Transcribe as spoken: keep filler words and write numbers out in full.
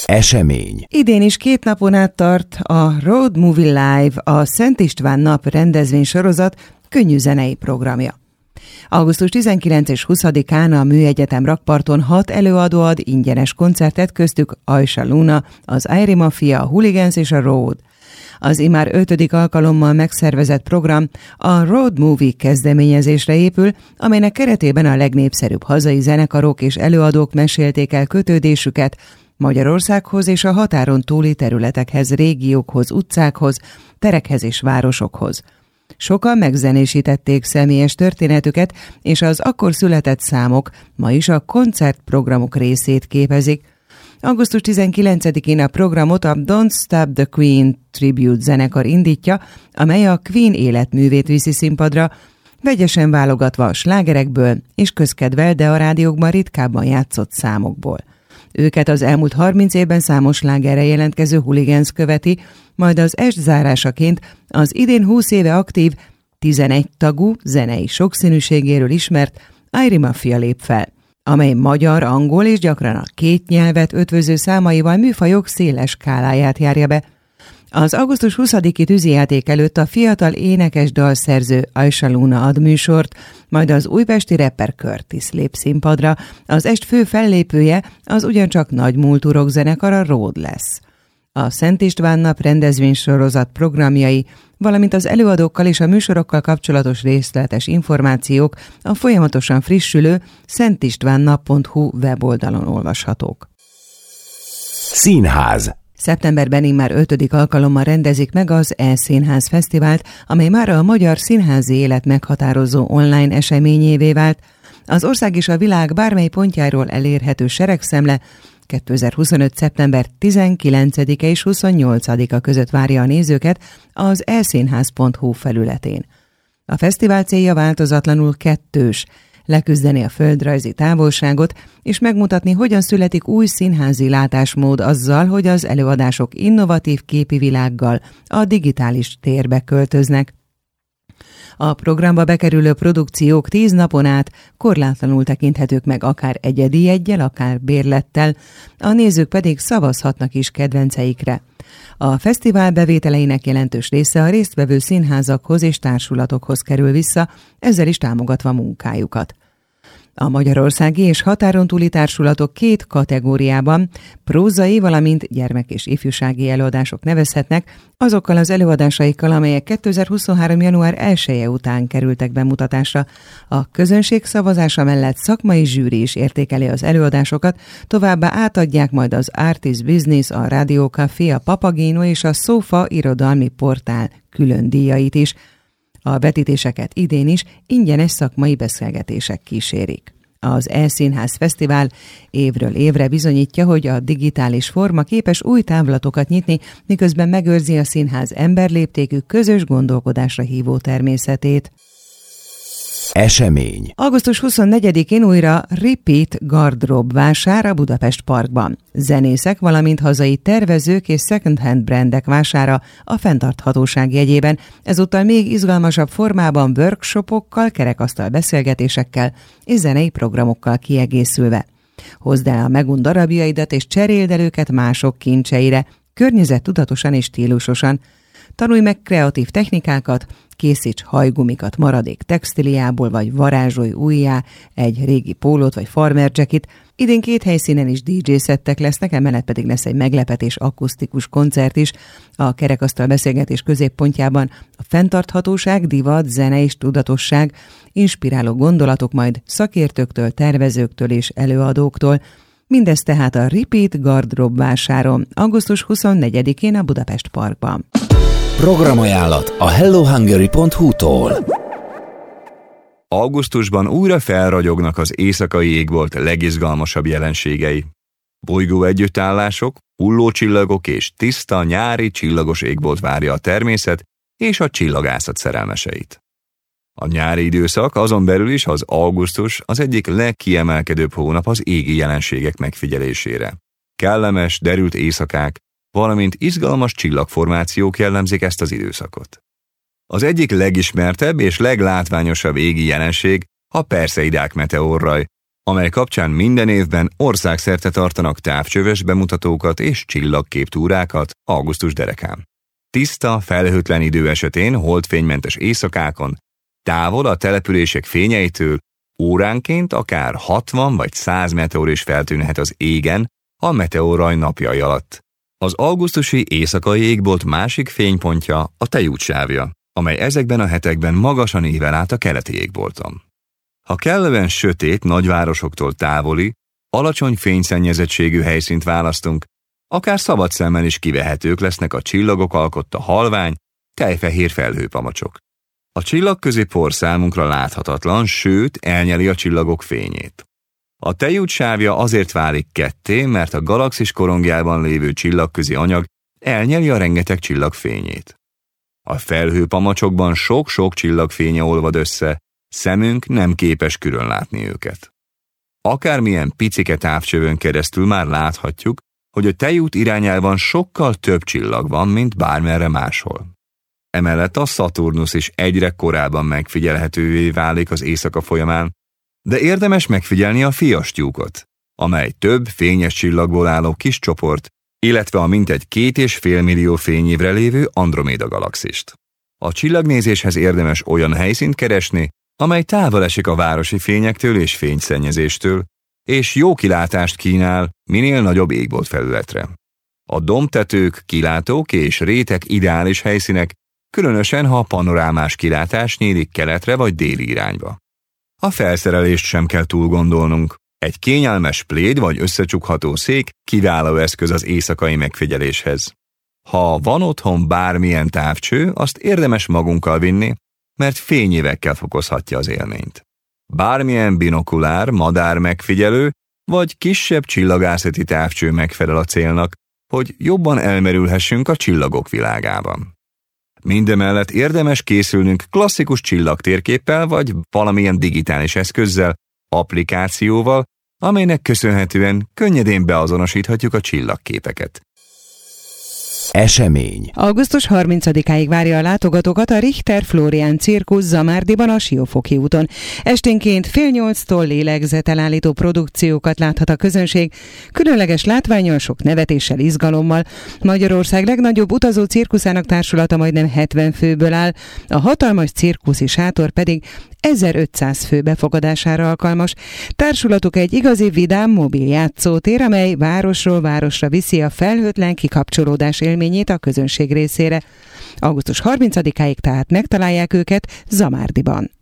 Esemény. Idén is két napon át tart a Road Movie Live, a Szent István nap rendezvénysorozat könnyű zenei programja. augusztus tizenkilencedikén és huszadikán a Műegyetem rakparton hat előadó ad ingyenes koncertet, köztük Ajsa Luna, az Airy Mafia, a Hooligans és a Road. Az immár ötödik alkalommal megszervezett program a Road Movie kezdeményezésre épül, amelynek keretében a legnépszerűbb hazai zenekarok és előadók mesélték el kötődésüket Magyarországhoz és a határon túli területekhez, régiókhoz, utcákhoz, terekhez és városokhoz. Sokan megzenésítették személyes történetüket, és az akkor született számok ma is a koncertprogramok részét képezik. augusztus tizenkilencedikén a programot a Don't Stop the Queen Tribute zenekar indítja, amely a Queen életművét viszi színpadra, vegyesen válogatva a slágerekből és közkedvel, de a rádiókban ritkábban játszott számokból. Őket az elmúlt harminc évben számos slágerre jelentkező Hooligans követi, majd az est zárásaként az idén húsz éve aktív, tizenegy tagú, zenei sokszínűségéről ismert Airy Mafia lép fel, amely magyar, angol és gyakran a két nyelvet ötvöző számaival műfajok széles skáláját járja be. Az augusztus huszadiki tűzijáték előtt a fiatal énekes dalszerző Ajsa Luna ad műsort, majd az újpesti rapper Curtis lép színpadra, az est fő fellépője az ugyancsak nagy múltú rockzenekar a Road lesz. A Szent István nap rendezvénysorozat programjai, valamint az előadókkal és a műsorokkal kapcsolatos részletes információk a folyamatosan frissülő szentistvánnapp pont hu weboldalon olvashatók. Színház. Szeptemberben immár ötödik alkalommal rendezik meg az E-Színház Fesztivált, amely mára a magyar színházi élet meghatározó online eseményévé vált. Az ország és a világ bármely pontjáról elérhető seregszemle kétezer-huszonöt. szeptember tizenkilencedike és huszonnyolcadika között várja a nézőket az e színház pont hu felületén. A fesztivál célja változatlanul kettős: leküzdeni a földrajzi távolságot, és megmutatni, hogyan születik új színházi látásmód azzal, hogy az előadások innovatív képi világgal a digitális térbe költöznek. A programba bekerülő produkciók tíz napon át korlátlanul tekinthetők meg, akár egyedi jeggyel, akár bérlettel, a nézők pedig szavazhatnak is kedvenceikre. A fesztivál bevételeinek jelentős része a résztvevő színházakhoz és társulatokhoz kerül vissza, ezzel is támogatva munkájukat. A magyarországi és határon túli társulatok két kategóriában, prózai, valamint gyermek- és ifjúsági előadások nevezhetnek, azokkal az előadásaikkal, amelyek kétezer-huszonhárom. január elseje után kerültek bemutatásra. A közönség szavazása mellett szakmai zsűri is értékeli az előadásokat, továbbá átadják majd az Artist Business, a Radio Café, a Papagino és a Szófa irodalmi portál külön díjait is. A vetítéseket idén is ingyenes szakmai beszélgetések kísérik. Az E-Színház Fesztivál évről évre bizonyítja, hogy a digitális forma képes új távlatokat nyitni, miközben megőrzi a színház emberléptékű, közös gondolkodásra hívó természetét. Esemény. augusztus huszonnegyedikén újra Repeat Gardrób vásár a Budapest Parkban. Zenészek, valamint hazai tervezők és second-hand brandek vására a fenntarthatóság jegyében, ezúttal még izgalmasabb formában workshopokkal, kerekasztal beszélgetésekkel és zenei programokkal kiegészülve. Hozd el a megund darabjaidat és cseréld el őket mások kincseire, környezettudatosan és stílusosan. Tanulj meg kreatív technikákat, készíts hajgumikat maradék textiliából, vagy varázsolj újjá egy régi pólót vagy farmer jacket. Idén két helyszínen is dé dzsé szettek lesznek, emellett pedig lesz egy meglepetés akusztikus koncert is. A kerekasztal beszélgetés középpontjában a fenntarthatóság, divat, zene és tudatosság, inspiráló gondolatok majd szakértőktől, tervezőktől és előadóktól. Mindez tehát a Repeat Gardrób vásáron, augusztus huszonnegyedikén a Budapest Parkban. Programajánlat a hello hungary pont hu-tól. Augusztusban újra felragyognak az éjszakai égbolt legizgalmasabb jelenségei. Bolygó együttállások, hullócsillagok és tiszta, nyári, csillagos égbolt várja a természet és a csillagászat szerelmeseit. A nyári időszak, azon belül is az augusztus az egyik legkiemelkedőbb hónap az égi jelenségek megfigyelésére. Kellemes, derült éjszakák, valamint izgalmas csillagformációk jellemzik ezt az időszakot. Az egyik legismertebb és leglátványosabb égi jelenség a Perseidák meteorraj, amely kapcsán minden évben országszerte tartanak távcsöves bemutatókat és csillagképtúrákat augusztus derekán. Tiszta, felhőtlen idő esetén holdfénymentes éjszakákon, távol a települések fényeitől óránként akár hatvan vagy száz meteor is feltűnhet az égen a meteorraj napjai alatt. Az augusztusi éjszakai égbolt másik fénypontja a tejútsávja, amely ezekben a hetekben magasan ível át a keleti égbolton. Ha kellően sötét, nagyvárosoktól távoli, alacsony fényszennyezettségű helyszínt választunk, akár szabad szemmel is kivehetők lesznek a csillagok alkotta halvány, tejfehér felhőpamacsok. A csillagközi por számunkra láthatatlan, sőt, elnyeli a csillagok fényét. A tejútsávja azért válik ketté, mert a galaxis korongjában lévő csillagközi anyag elnyeli a rengeteg csillag fényét. A felhőpamacsokban sok-sok csillagfénye olvad össze, szemünk nem képes külön látni őket. Akármilyen picike távcsövön keresztül már láthatjuk, hogy a tejút irányában sokkal több csillag van, mint bármerre máshol. Emellett a Szaturnusz is egyre korábban megfigyelhetővé válik az éjszaka folyamán, de érdemes megfigyelni a Fiastyúkot, amely több fényes csillagból álló kis csoport, illetve a mintegy két és fél millió fényévre lévő Androméda galaxist. A csillagnézéshez érdemes olyan helyszínt keresni, amely távol esik a városi fényektől és fényszennyezéstől, és jó kilátást kínál minél nagyobb égboltfelületre. A dombtetők, kilátók és rétek ideális helyszínek, különösen ha panorámás kilátás nyílik keletre vagy déli irányba. A felszerelést sem kell túl gondolnunk. Egy kényelmes pléd vagy összecsukható szék kiváló eszköz az éjszakai megfigyeléshez. Ha van otthon bármilyen távcső, azt érdemes magunkkal vinni, mert fényévekkel fokozhatja az élményt. Bármilyen binokulár, madár megfigyelő vagy kisebb csillagászati távcső megfelel a célnak, hogy jobban elmerülhessünk a csillagok világában. Mindemellett érdemes készülnünk klasszikus csillagtérképpel vagy valamilyen digitális eszközzel, applikációval, amelynek köszönhetően könnyedén beazonosíthatjuk a csillagképeket. Esemény. augusztus harmincadikáig várja a látogatókat a Richter Florian cirkusz Zamárdiban a Siófoki úton. Esténként fél nyolctól lélegzetelállító produkciókat láthat a közönség, különleges látvánnyal, sok nevetéssel, izgalommal. Magyarország legnagyobb utazó cirkuszának társulata majdnem hetven főből áll, a hatalmas cirkuszi sátor pedig ezerötszáz fő befogadására alkalmas. Társulatuk egy igazi vidám mobil játszótér, amely városról városra viszi a felhőtlen kikapcsolódás élményét a közönség részére. augusztus harmincadikáig tehát megtalálják őket Zamárdiban.